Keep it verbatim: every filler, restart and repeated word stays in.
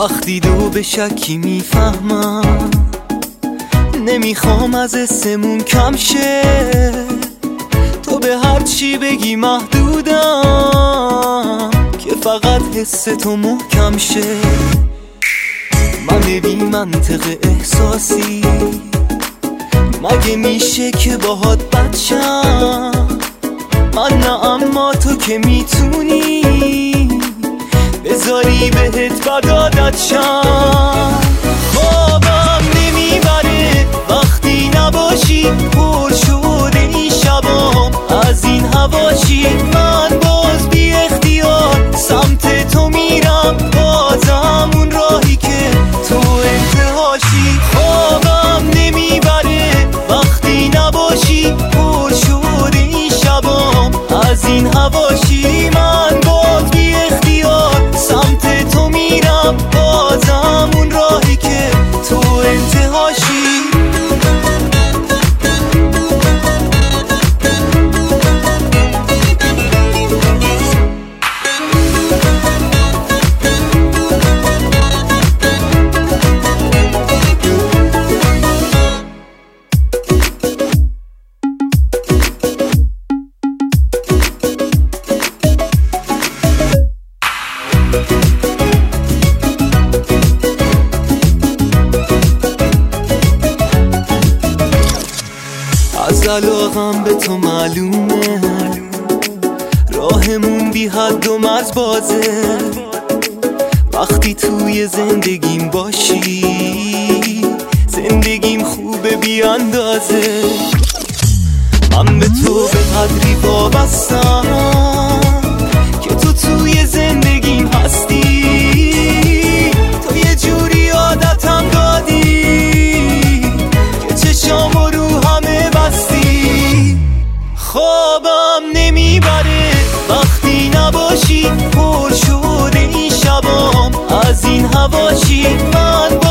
وقتی دو به شکی میفهمم نمیخوام از اسمون کم شه، تو به هر چی بگی محدودم که فقط حس تو محکم شه. من بی منطق احساسی مگه میشه که باهات بد شم؟ من نه اما تو که میتونی بذاری بهت بد عادت شم. خوابم نمیبره وقتی نباشی، پر شده این شبام از این هواشی. من باز بی اختیار سمت تو میرم، بازم اون راهی که تو انتهاشی. خوابم نمیبره وقتی نباشی، پر شده این شبام از این هواشی. من باز بی اختیار سمت تو میرم، بازم اون راهی که تو انتهاشی. از علاقم به تو معلومه راهمون بی حد و مرز بازه. وقتی توی زندگیم باشی زندگیم خوبه بی اندازه. من به تو به قدری وابستم که تو توی زندگیم هستی. تو یه جوری عادتم دادی که چشام رو همه بستی. خوابم نمیبره وقتی نباشی، پر شده این شبام از این هواشی. من